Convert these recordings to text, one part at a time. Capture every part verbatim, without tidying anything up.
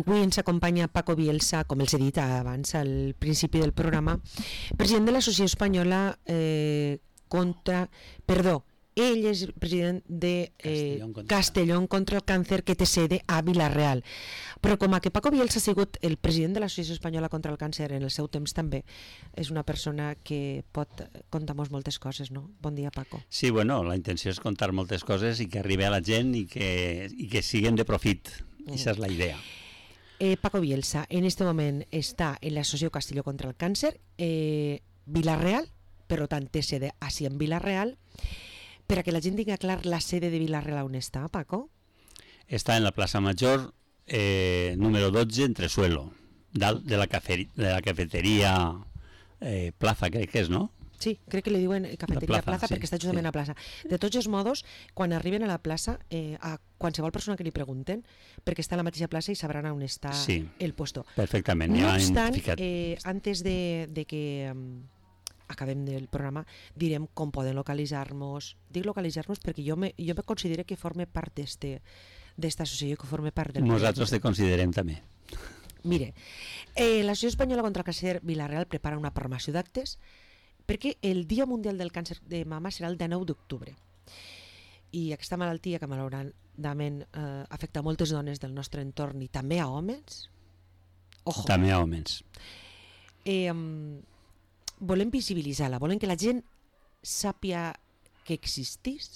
avui ens acompanya Paco Bielsa, com els he dit abans al principi del programa, president de l'Associació Espanyola eh, contra... Perdó, ell és president de eh, Castellón, contra... Castellón contra el càncer, que té sede a Vila-real. Però com a que Paco Bielsa ha sigut el president de l'Associació Espanyola contra el càncer en el seu temps també, és una persona que pot contar-nos moltes coses, no? Bon dia, Paco. Sí, bueno, la intenció és contar moltes coses i que arribi a la gent i que, i que siguin de profit. Mm. Esa és la idea. Eh, Paco Bielsa, en este moment està en l'Associació Castelló contra el càncer, eh, Vila-real, per tant té sede així en Vila-real. Per a que la gent tinga clar la sede de Vila-real on està, Paco? Està en la plaça Major, eh, número dotze, Entresuelo, dalt de la, cafe, de la cafeteria eh, Plaza, crec que és, no? Sí, crec que li diuen cafeteria plaza, plaza sí, perquè està justament sí. a plaça. De tots els modos, quan arriben a la plaça, eh, a qualsevol persona que li pregunten, perquè està a la mateixa plaça i sabran on està sí, el puesto. Perfectament, no ja obstant, eh, antes de, de que um, acabem del programa, direm com poden localitzar-nos. Dic localitzar-nos perquè jo me, jo me considero que forme part d'esta associació, que forme part del... Nosaltres te considerem també. Mire, eh, l'Associació Espanyola contra el Càncer Vila-real prepara una programació d'actes perquè el Dia Mundial del Càncer de Mama serà el dinou d'octubre. I aquesta malaltia que malauradament eh, afecta moltes dones del nostre entorn i també a homes, ojo, també a homes. Eh, um, volem visibilitzar-la, volem que la gent sàpia que existís,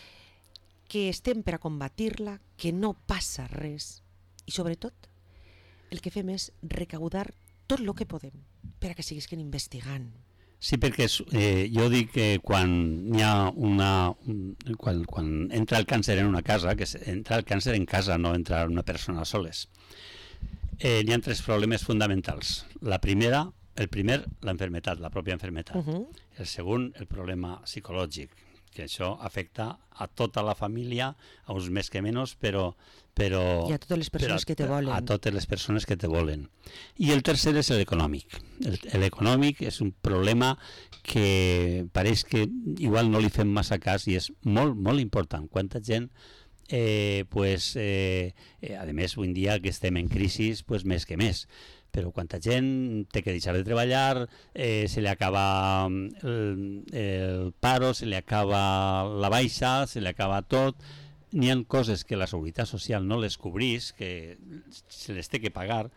que estem per a combatir-la, que no passa res i sobretot el que fem és recaudar tot el que podem per a que seguisquen investigant. Sí, perquè eh, jo dic que quan hi ha una... Un, quan, quan entra el càncer en una casa, que entra el càncer en casa, no entra una persona soles, eh, hi ha tres problemes fonamentals. La primera, el primer, la enfermetat, la pròpia enfermetat. Uh-huh. El segon, el problema psicològic, que això afecta a tota la família, a uns més que menys, però... però i a totes les persones a, que te volen. A totes les persones que te volen. I el tercer és l'econòmic. L'econòmic és un problema que pareix que igual no li fem massa cas i és molt, molt important. Quanta gent... Eh, pues, eh, eh, a més, avui en dia que estem en crisi, pues, més que més. Però quanta gent té que deixar de treballar, eh, se li acaba el, el paro, se li acaba la baixa, se li acaba tot. N'hi ha coses que la Seguretat Social no les cobrís, que se les té que pagar.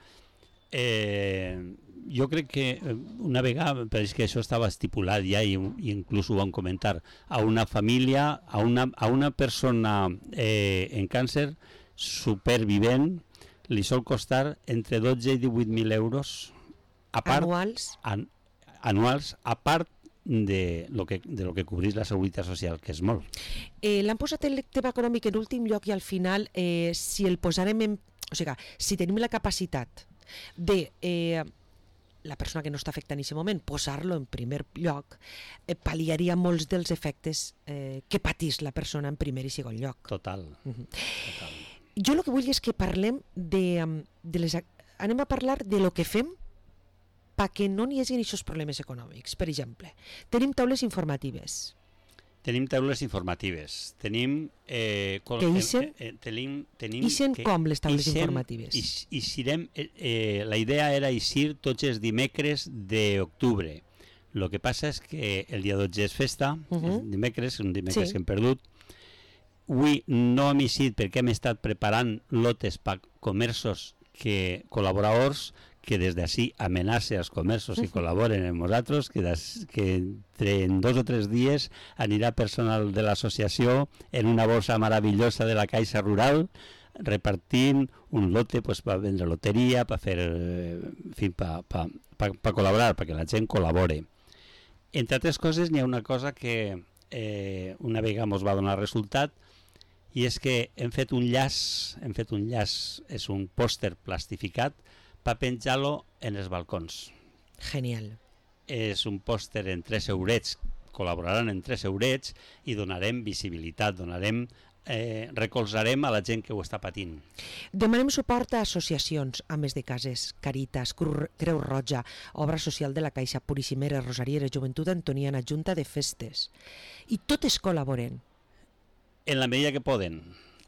Eh, jo crec que una vegada, però que això estava estipulat ja i, i inclús ho vam comentar, a una família, a una, a una persona eh, en càncer supervivent li sol costar entre dotze i divuit mil euros a part, anuals an, anuals a part de lo que, de lo que cobrís la Seguretat Social, que és molt. Eh, L'han posat el tema econòmic en últim lloc i al final, eh, si el posarem en... O sigui, si tenim la capacitat de eh, la persona que no està afectant en aquest moment, posar-lo en primer lloc, eh, pal·liaria molts dels efectes eh, que patís la persona en primer i segon lloc. Total. Uh-huh. Total. Jo el que vull és que parlem de, de les... Anem a parlar de lo que fem perquè no n'hi hagi aquests problemes econòmics. Per exemple, tenim taules informatives. Tenim taules informatives. Tenim... Eh, que ixen? Eh, eh, tenim, tenim ixen que com les taules ixen, informatives? Ix, ixirem, eh, eh, la idea era eixir tots els dimecres d'octubre. El que passa és que el dia dotze és festa, uh-huh. és dimecres, un dimecres sí. que hem perdut. Avui no hem eixit perquè hem estat preparant lotes per comerços que col·laboradors que des d'ací amenace als comerços i col·laboren amb nosaltres, que, des, que entre en dos o tres dies anirà personal de l'associació en una borsa meravellosa de la Caixa Rural repartint un lote pues, per vendre loteria, per fer, en fi, per, per, per, per col·laborar, perquè la gent col·labore. Entre altres coses, n'hi ha una cosa que eh, una vegada ens va donar resultat, i és que hem fet un llaç, hem fet un llaç, és un pòster plastificat per penjar-lo en els balcons. Genial. És un pòster en tres eurets, col·laboraran en tres eurets i donarem visibilitat, donarem, eh, recolzarem a la gent que ho està patint. Demanem suport a associacions, ames de cases, Caritas, Creu Roja, Obra Social de la Caixa, Puríssimeres, Rosarieres, Joventut Antoniana, Junta de Festes. I totes col·laboren. En la medida que poden.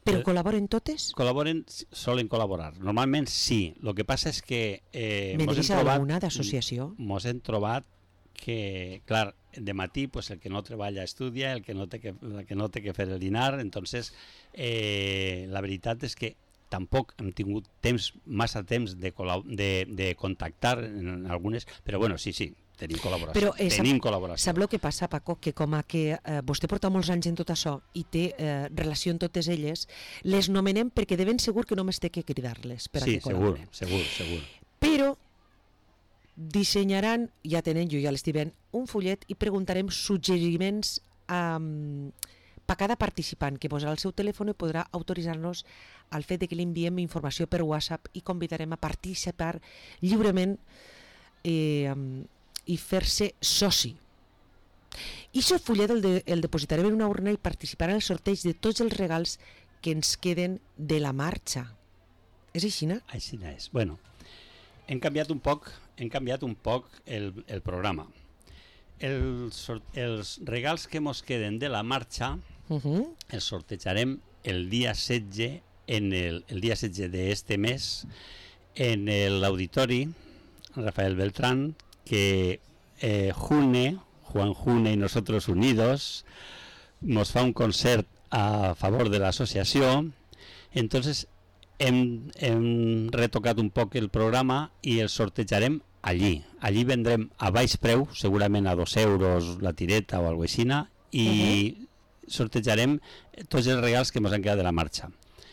Però col·laboren totes? Col·laboren, solen col·laborar. Normalment sí. El que passa és que eh, Me mos hem deixa trobat, alguna d'associació? mos hem trobat que, clar, de matí pues, el que no treballa estudia, el que no té que, el que no té que fer el dinar, entonces eh, la veritat és que tampoc hem tingut temps, massa temps de, de, de contactar en algunes, però bueno, sí, sí, tenim col·laboració. Però, eh, tenim sap, col·laboració. Sap el que passa, Paco? Que com a que eh, vostè porta molts anys en tot això i té eh, relació amb totes elles, les nomenem perquè de ben segur que només té que cridar-les per sí, a que col·laboren. Sí, segur, segur, segur. Però dissenyaran, ja tenen, jo ja l'estic veient, un fullet i preguntarem suggeriments um, per cada participant que posarà el seu telèfon i podrà autoritzar-nos al fet de que li enviem informació per WhatsApp i convidarem a participar lliurement eh, um, i fer-se soci. I aquest fullet el, de, el depositarem en una urna i participarà en el sorteig de tots els regals que ens queden de la marxa. És així, no? Així és. Bueno, hem canviat un poc, hem canviat un poc el, el programa. El, els regals que ens queden de la marxa uh -huh. els sortejarem el dia setze, en el, el dia setze d'este mes en l'auditori Rafael Beltrán, que eh, June, Juan June y Nosotros Unidos nos fa un concert a favor de l'associació. Entonces hem, hem retocat un poc el programa i el sortejarem allí. Allí vendrem a baix preu, segurament a dos euros la tireta o alguna cosa així, i uh-huh. sortejarem tots els regals que ens han quedat de la marxa.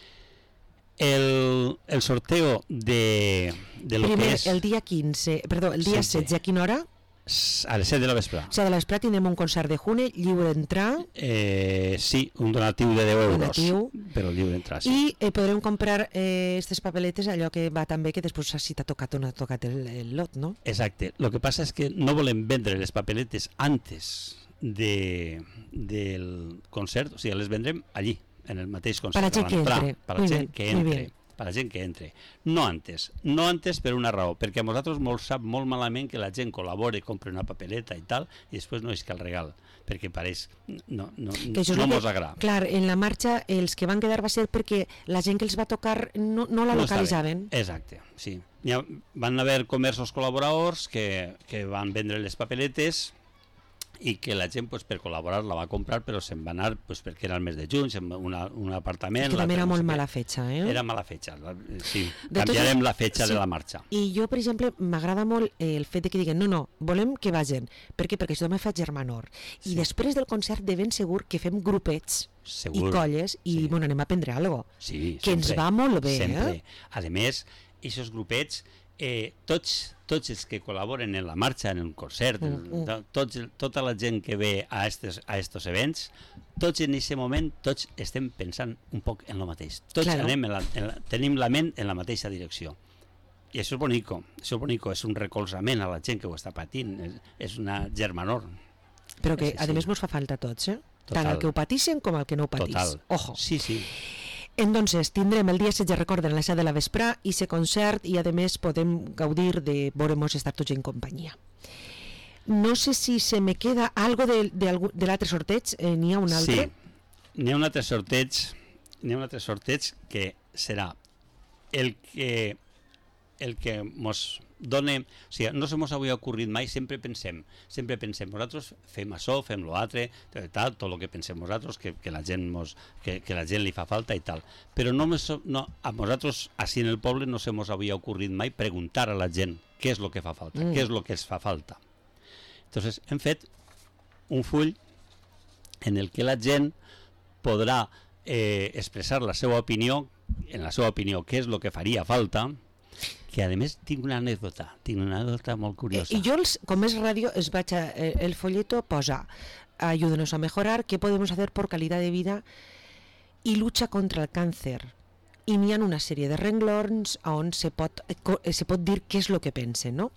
El, el sorteo de, de lo Primer, que és... el dia quinze, perdó, el dia setze, a quina hora? A les set de la vespre. O sigui, de la vespre tindrem un concert de June, lliure d'entrar. Eh, sí, un donatiu de deu euros, donatiu. Però lliure d'entrar, sí. I eh, podrem comprar aquestes eh, papeletes, allò que va tan bé que després si t'ha tocat o no ha tocat el, el lot, no? Exacte. Lo que passa és que no volem vendre les papeletes antes de, del concert, o sigui, les vendrem allí, en el mateix concert. Per a gent que entre. Per a gent que entre. Per a gent que entre. No antes. No antes per una raó, perquè a nosaltres molt sap molt malament que la gent col·labore, compre una papeleta i tal, i després no és que el regal, perquè pareix no, no, no mos agrada. Clar, en la marxa els que van quedar va ser perquè la gent que els va tocar no, no la no localitzaven. Exacte, sí. Ha, van haver comerços col·laboradors que, que van vendre les papeletes i que la gent pues, per col·laborar la va comprar, però se'n va anar pues, perquè era el mes de juny, una, un apartament... És que també era molt mala fetxa, eh? Era mala fetxa, sí. De canviarem tot, la fetxa sí. de la marxa. I jo, per exemple, m'agrada molt el fet de que diguen no, no, volem que vagin. Per què? Perquè això també fa germanor. I sí. després del concert de ben segur que fem grupets segur. i colles i sí. bueno, anem a aprendre alguna cosa. Sí, que sempre, ens va molt bé, sempre. eh? A més, aquests grupets, eh, tots... tots els que col·laboren en la marxa, en un concert, mm, mm. Tots, tota la gent que ve a estos, a estos events, tots en aquest moment, tots estem pensant un poc en el mateix. Tots claro. anem en la, en la, tenim la ment en la mateixa direcció. I això és bonico, això és bonico, és un recolzament a la gent que ho està patint, és, és una germanor. Però que, a més, mos fa falta a tots, eh? Total. Tant el que ho patixen com el que no ho patís. Total. Ojo. Sí, sí. Entonces, tindrem el dia setze, recorden, a les set de la vespre, i se concert, i a més podem gaudir de veuremos estar tots en companyia. No sé si se me queda algo de, de, de l'altre sorteig, eh, n'hi ha un altre? Sí, n'hi ha un altre sorteig, n'hi ha un altre sorteig que serà el que, el que mos done, o sigui, no se mos havia ocorrit mai, sempre pensem, sempre pensem, nosaltres fem això, fem l'altre, tal, tot el que pensem nosaltres, que, que, la gent mos, que, que la gent li fa falta i tal, però no, no, a nosaltres, així en el poble, no se mos havia ocorrit mai preguntar a la gent què és el que fa falta, mm. què és el que es fa falta. Entonces, hem fet un full en el que la gent podrà eh, expressar la seva opinió, en la seva opinió, què és el que faria falta, que a més tinc una anècdota, tinc una anècdota molt curiosa. I jo, els, com és ràdio, es vaig a, el folleto posa ayúdenos a mejorar, qué podemos hacer por calidad de vida i lucha contra el càncer. I n'hi ha una sèrie de renglons on se pot, se pot dir què és el que pensen, no?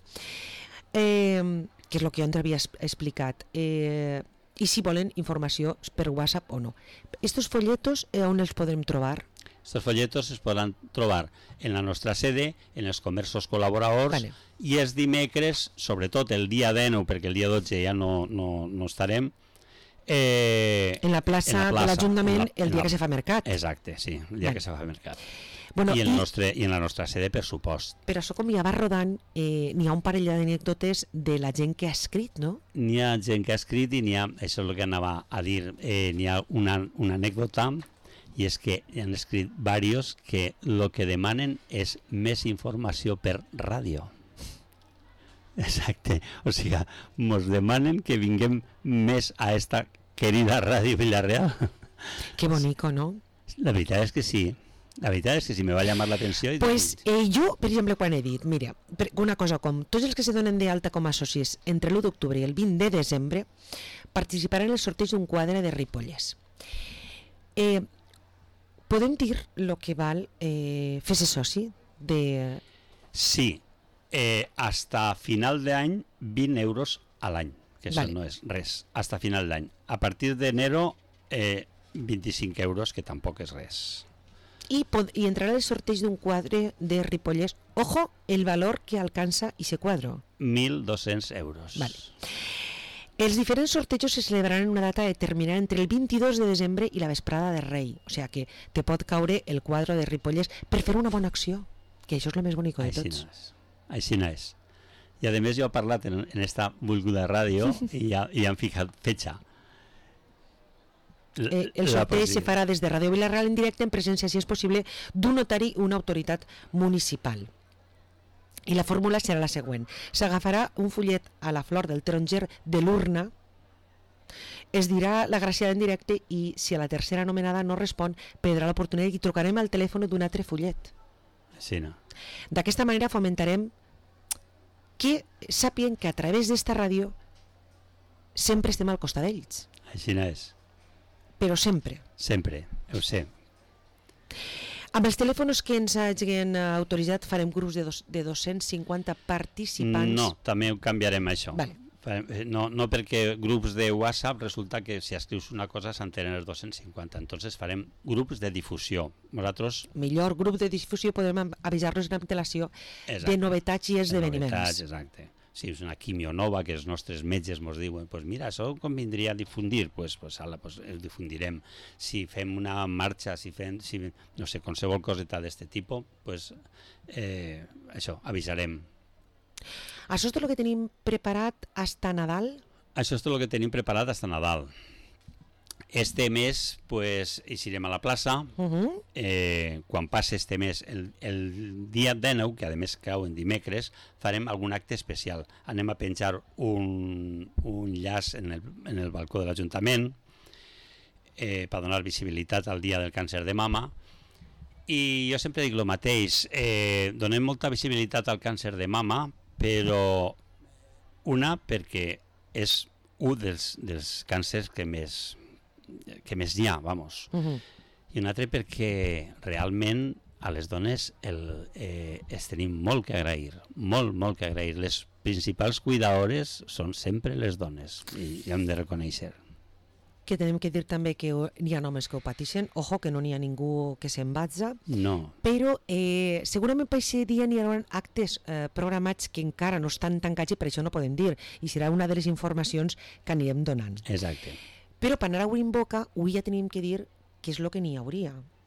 Eh, que és el que jo ens havia explicat. Eh, I si volen informació per WhatsApp o no. Estos folletos, eh, on els podrem trobar? Estos folletos es podran trobar en la nostra sede, en els comerços col·laboradors, vale. I els dimecres, sobretot el dia dinou, perquè el dia dotze ja no, no, no estarem, Eh, en la plaça, en la plaça de l'Ajuntament en la, el dia la, que se fa mercat. Exacte, sí, el dia Vale. que se fa mercat. Bueno, I, en i, nostre, I en la nostra sede, per supost. però això com ja va rodant, eh, n'hi ha un parell d'anècdotes de la gent que ha escrit, no? N'hi ha gent que ha escrit i n'hi ha, això és el que anava a dir, eh, n'hi ha una, una anècdota, i és que hi han escrit diversos que el que demanen és més informació per ràdio. Exacte, o sigui, ens demanen que vinguem més a esta querida Ràdio Villarreal. Que bonico, ¿no? La veritat és que sí. La veritat és que sí, me va llamar l'atenció. Pues eh, jo, per exemple, quan he dit, mira, per, una cosa com tots els que se donen d'alta com a socis entre l'u d'octubre i el vint de desembre participaran en el sorteig d'un quadre de Ripollès. Eh, podem dir el que val eh, fer-se soci de... Sí, eh, hasta final d'any vint euros a l'any, que això vale. No és res, hasta final d'any. A partir d'enero eh, vint-i-cinc euros, que tampoc és res. Y, y entrará el sorteo de un quadre de Ripollès. Ojo, el valor que alcanza ese cuadro. mil dos-cents euros. Vale. Els diferents sortejos se celebraran en una data determinada entre el vint-i-dos de desembre i la vesprada de Rei. O sea que te pot caure el quadre de Ripollès per fer una bona acció, que això és el més bonic de Així tots. No és. Així no és. I a més jo he parlat en, en esta volguda ràdio i ja, i ja han ficat fetxa. Eh, el sorteig se farà des de Ràdio Villarreal en directe en presència, si és possible, d'un notari i una autoritat municipal. I la fórmula serà la següent. S'agafarà un fullet a la flor del taronger de l'urna, es dirà la graciada en directe i si a la tercera anomenada no respon, perdrà l'oportunitat i trucarem al telèfon d'un altre fullet. Sí, no. D'aquesta manera fomentarem que sàpien que a través d'esta ràdio sempre estem al costat d'ells. Així no és. Però sempre. Sempre, ho sé. Amb els telèfons que ens hagin autoritzat farem grups de, dos, de dos-cents cinquanta participants. No, també ho canviarem això. Vale. No, no perquè grups de WhatsApp resulta que si escrius una cosa s'entenen els dos-cents cinquanta, entonces farem grups de difusió. Nosaltres... Millor grup de difusió podrem avisar-los amb antelació de novetats i esdeveniments. De novetats, exacte. Si és una quimio nova que els nostres metges ens diuen, pues mira, això convindria difundir, pues, pues, ala, pues el difundirem. Si fem una marxa, si fem, si, no sé, qualsevol coseta d'aquest tipus, pues, eh, això, avisarem. Això és tot el que tenim preparat hasta Nadal? Això és tot el que tenim preparat hasta Nadal. Este mes, pues, eixirem a la plaça. Uh-huh. eh, quan passi este mes, el, el dia dinou, que a més cau en dimecres, farem algun acte especial. Anem a penjar un, un llaç en el, en el balcó de l'Ajuntament eh, per donar visibilitat al dia del càncer de mama. I jo sempre dic el mateix, eh, donem molta visibilitat al càncer de mama, però una perquè és un dels, dels càncers que més que més n'hi ha, vamos. Uh-huh. I un altre perquè realment a les dones el, eh, es tenim molt que agrair, molt, molt que agrair. Les principals cuidadores són sempre les dones, i, i hem de reconèixer. Que tenim que dir també que hi ha homes que ho pateixen, ojo, que no n'hi ha ningú que se'n vagi, No. però eh, segurament per aquest dia n'hi haurà actes eh, programats que encara no estan tancats i per això no podem dir, i serà una de les informacions que anirem donant. Exacte. Però per anar a obrir boca, avui ja tenim que dir què és el que n'hi hauria.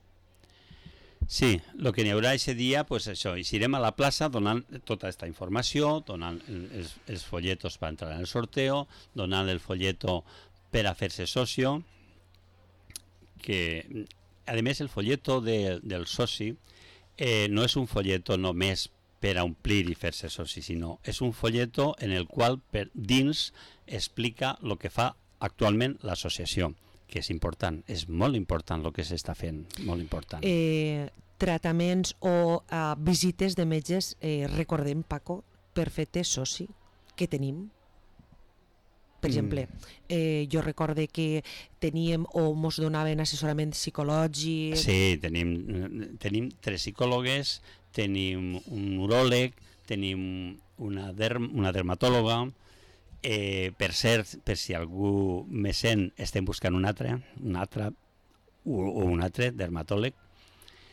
Sí, el que n'hi haurà aquest dia, pues això, eixirem a la plaça donant tota aquesta informació, donant els, els folletos per entrar en el sorteo, donant el folleto per a fer-se socio, que, a més, el folleto de, del soci eh, no és un folleto només per a omplir i fer-se soci, sinó és un folleto en el qual per dins explica el que fa actualment l'associació, que és important, és molt important el que s'està fent, molt important. Eh, tractaments o uh, visites de metges, eh, recordem, Paco, per fer-te soci, que tenim. Per exemple, eh, jo recorde que teníem o mos donaven assessorament psicològic... Sí, tenim, tenim tres psicòlogues, tenim un uròleg, tenim una, derm, una dermatòloga. Eh, per cert, per si algú me sent, estem buscant un altre, un altre o un altre dermatòleg,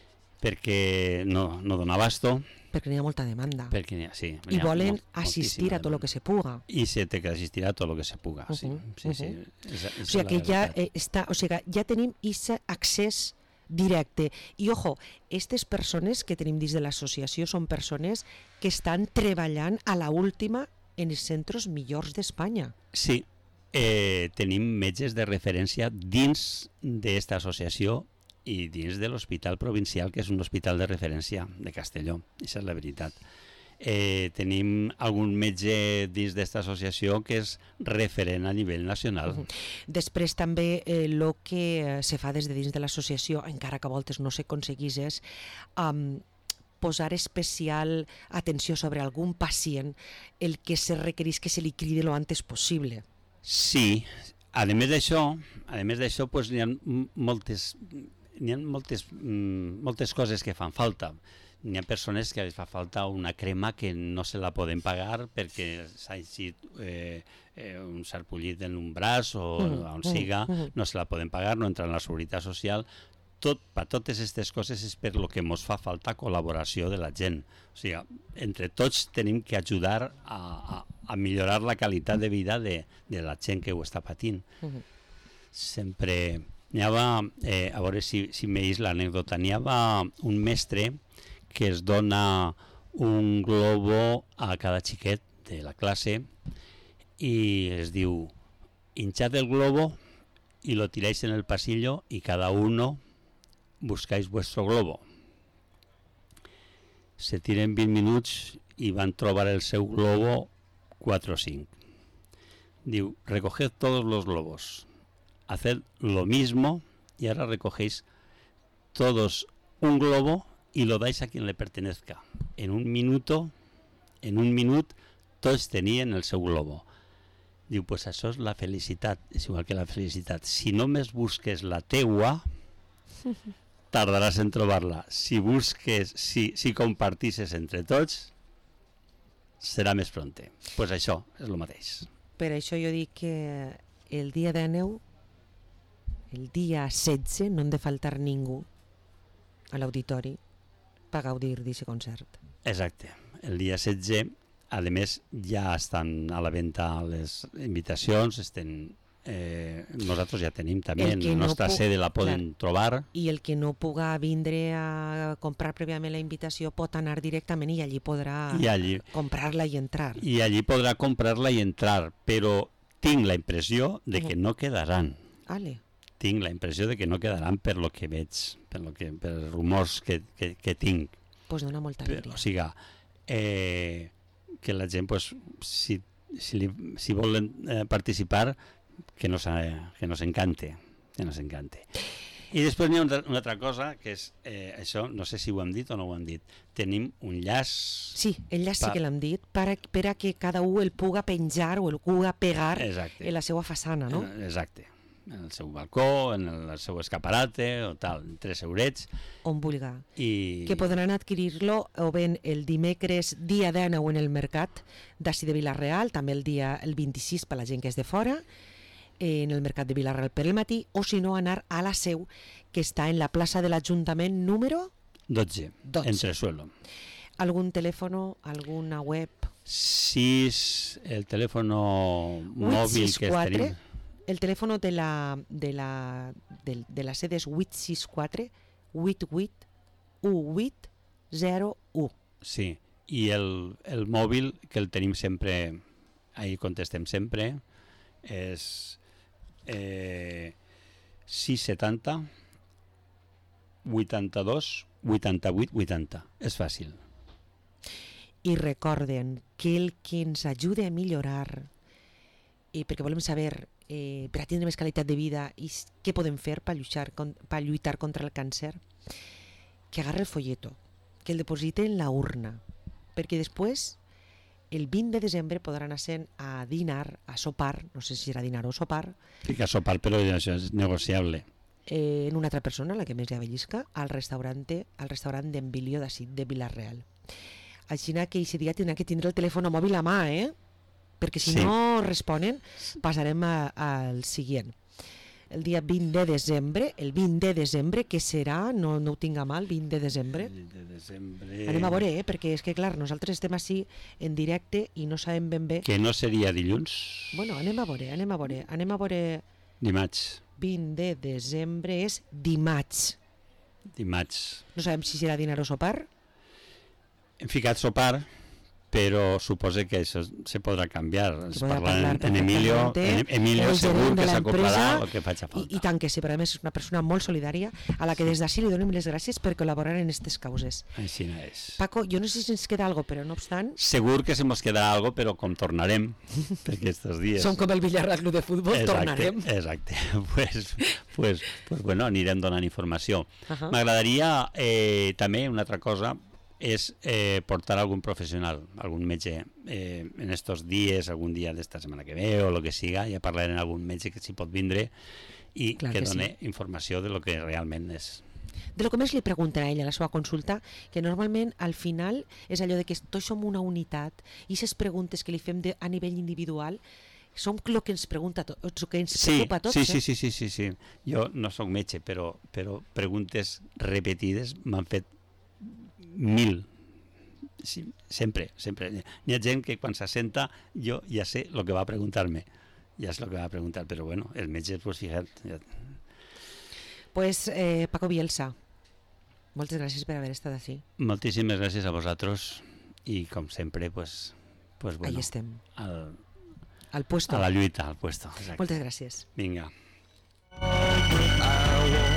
perquè no, no dona abasto. Perquè n'hi ha molta demanda. Perquè n'hi ha, sí. I volen molt, assistir a tot el que se puga. I se té que assistir a tot el que se puga, uh -huh, sí. sí, uh -huh. sí. És, és o sigui que ja, eh, està, o sigui, ja tenim aquest accés directe. I, ojo, aquestes persones que tenim dins de l'associació són persones que estan treballant a la última en els centres millors d'Espanya. Sí, eh, tenim metges de referència dins d'esta associació i dins de l'Hospital Provincial, que és un hospital de referència de Castelló, això és la veritat. Eh, tenim algun metge dins d'esta associació que és referent a nivell nacional. Uh -huh. Després també el eh, que se fa des de dins de l'associació, encara que a voltes no s'aconseguís, és um, posar especial atenció sobre algun pacient el que se requereix que se li cridi lo antes possible. Sí, a més d'això, a més d'això, pues, n'hi ha moltes, n'hi ha moltes, moltes coses que fan falta. N'hi ha persones que els fa falta una crema que no se la poden pagar perquè s'ha eixit eh, eh, un sarpullit en un braç o mm, on siga, mm, no se la poden pagar, no entra en la Seguretat Social. Tot, per totes aquestes coses és per lo que ens fa falta col·laboració de la gent. O sigui, entre tots tenim que ajudar a, a, a millorar la qualitat de vida de, de la gent que ho està patint. Mm. Sempre n'hi havia, eh, a veure si, si m'eix l'anècdota, n'hi havia un mestre que es dona un globo a cada xiquet de la classe y les diu, hinchad el globo y lo tiráis en el pasillo y cada uno buscáis vuestro globo. Se tiren vint minuts i van trobar el seu globo quatre o cinc. Diu, recoged todos los globos, haced lo mismo y ahora recogéis todos un globo y lo dais a quien le pertenezca. En un minuto, en un minut, tots tenien el seu globo. Diu, pues això és la felicitat, és igual que la felicitat. Si només busques la teua, tardaràs en trobar-la. Si busques, si, si compartisses entre tots, serà més pronte. Pues això és el mateix. Per això jo dic que el dia de neu, el dia setze, no han de faltar ningú a l'auditori per gaudir d'aquest concert. Exacte. El dia setze, a més, ja estan a la venda les invitacions, estem, eh, nosaltres ja tenim també, la nostra no sede la poden clar, trobar. I el que no puga vindre a comprar prèviament la invitació pot anar directament i allí podrà allí, comprar-la i entrar. I allí podrà comprar-la i entrar, però tinc la impressió de que no quedaran. Ale. Tinc la impressió de que no quedaran per lo que veig, per lo que per els rumors que, que, que tinc. Pues dona molta alegria. O sigui, eh, que la gent, pues, si, si, li, si volen eh, participar, que no s'encante, que no s'encante. I després n'hi ha una, una altra cosa, que és, eh, això, no sé si ho hem dit o no ho hem dit, tenim un llaç... Sí, el llaç pa... sí que l'hem dit, per a, per a que cada un el puga penjar o el puga pegar Exacte. En la seva façana, no? Exacte. En el seu balcó, en el seu escaparate o tal, tres eurets. On vulga. I... Que podran adquirir-lo o ben el dimecres dia dinou en el mercat d'ací de Vila-real, també el dia el vint-i-sis per la gent que és de fora, en el mercat de Vila-real per el matí, o si no anar a la seu, que està en la plaça de l'Ajuntament número... dotze, dotze. Entresuelo. ¿Algún teléfono, alguna web? sis, el teléfono móvil que tenim... El teléfono de la, de la, de, de la sede és vuit sis quatre, vuit vuit, u vuit, zero u. Sí, i el, el mòbil que el tenim sempre, ahí contestem sempre, és eh, sis setanta, vuitanta-dos, vuitanta-vuit, vuitanta. És fàcil. I recorden que el que ens ajuda a millorar, eh, perquè volem saber eh, per a tindre més qualitat de vida i què podem fer per lluitar, per lluitar contra el càncer, que agarre el folleto, que el deposite en la urna, perquè després el vint de desembre podran anar a dinar, a sopar, no sé si serà dinar o sopar. Sí, que a sopar, però això és negociable. Eh, en una altra persona, la que més hi avellisca, al restaurant, al restaurant d'Embilio d'ací de Vila-real. Així que aquest dia tindrà que tindre el telèfon mòbil a mà, eh? Perquè si sí. no responen, passarem a, al següent. el dia vint de desembre, el vint de desembre, que serà, no, no ho tinc a mal, vint de desembre. vint de desembre... Anem a veure, eh? Perquè és que, clar, nosaltres estem així en directe i no sabem ben bé... Que no seria dilluns? Bueno, anem a veure, anem a veure, anem a veure... Dimarts. vint de desembre és dimarts. Dimarts. No sabem si serà dinar o sopar. Hem ficat sopar, però suposa que això se podrà canviar. Es podrà parla parlar en, en Emilio, en Emilio el segur gerent de que s'acoplarà l'empresa, el que faci falta. I, I tant que sí, però a més és una persona molt solidària a la que des d'ací li donem les gràcies per col·laborar en aquestes causes. Així no és. Paco, jo no sé si ens queda algo, però no obstant... Segur que se mos quedarà algo, però com tornarem, perquè estos dies... Som com el Villarreal Club de Futbol, exacte, tornarem. Exacte, pues, pues, pues bueno, anirem donant informació. Uh -huh. M'agradaria eh, també una altra cosa, és eh, portar algun professional, algun metge eh, en estos dies, algun dia d'esta setmana que ve o el que siga, ja parlarem amb algun metge que s'hi pot vindre i Clar que, que doni sí. informació de lo que realment és. De lo que més li pregunten a ella a la seva consulta, que normalment al final és allò de que tots som una unitat i aquestes preguntes que li fem de, a nivell individual som el que ens pregunta tot, el que ens Sí, preocupa a tots. sí, eh? sí, sí, sí, sí, sí. Jo no sóc metge, però, però preguntes repetides m'han fet mil. Sí, sempre, sempre. Hi ha gent que quan s'assenta jo ja sé el que va a preguntar-me. Ja és el que va a preguntar, però bueno, el metge, pues fija't. Ja... Pues eh, Paco Bielsa, moltes gràcies per haver estat així. Moltíssimes gràcies a vosaltres i com sempre, pues, pues bueno, Ahí estem, al, al puesto. a la lluita, al puesto. Exacte. Moltes gràcies. Vinga. I